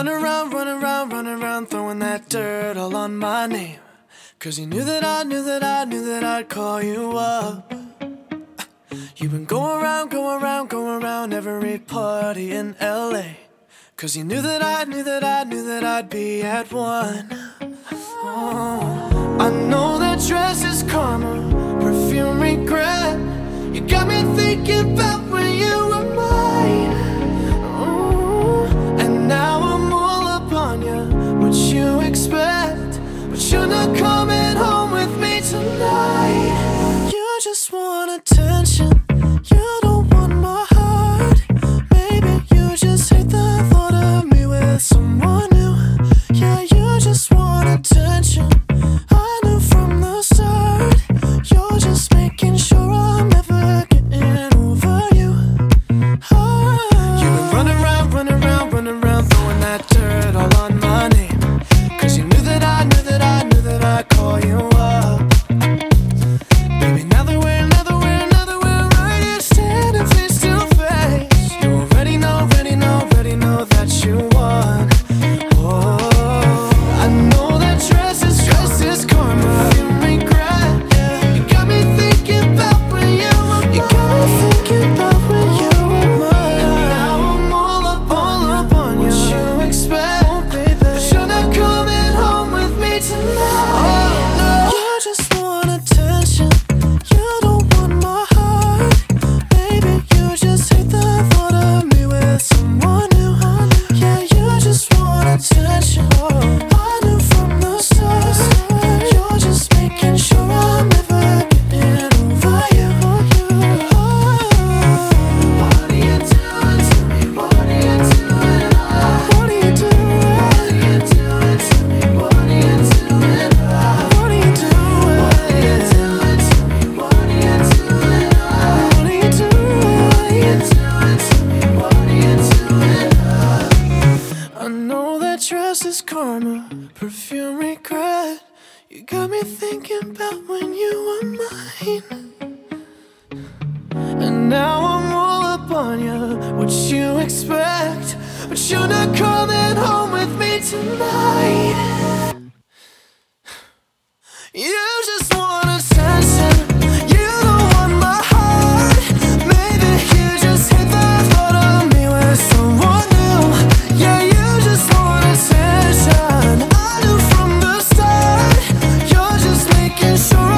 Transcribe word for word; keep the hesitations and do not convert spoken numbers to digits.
running around, running around, running around, throwing that dirt all on my name. Cause you knew that I knew that I knew that I'd call you up. You've been going around, going around, going around every party in L A. Cause you knew that I knew that I knew that I'd be at one. Oh, I know that dress is karma, perfume regret. You got me thinking about when you were mine. Oh, and now I'm all up on you, what you expect. But you're not coming home with me tonight. You just want attention, you don't want my heart. Maybe you just hate the thought of me with someone new. Yeah, you just want attention, I knew from the start. You're just making sure I'm never getting over you. Oh. You've been running around, running around, running around, throwing that dirt all on my name. Cause you knew that I knew that I knew that I'd call you up. Baby, now that we're, now that we're, now that we're right here standing face to face, you already know, already know, already know that you won. Oh, I know that dress is, dress is karma, you regret. Yeah. You got me thinking about when you were mine. You got me thinking about when you were mine. Now I'm all up, all up on you. What you expect, oh, baby? But you're not coming home with me tonight. Oh, no. You just want attention, you don't want my heart. Maybe you just hate the thought of me with someone new. Yeah, you just want attention, I knew from the start. You're just making sure I'm never getting over you. Oh. What are you doing to me? What are you doing? What are you doing? What are you doing to me? What are you doing? What are you doing? What are you doing to me? What are you doing? What are you doing? What are you doing to me? What are you doing? I know that dress is karma, perfume regret. You got me thinking about when you were mine. And now I'm all up on you, what you expect. But you're not coming home with me tonight. You just want attention, you don't want my heart. Maybe you just hate the thought of me with someone new. Yeah, you just want attention, I knew from the start. You're just making sure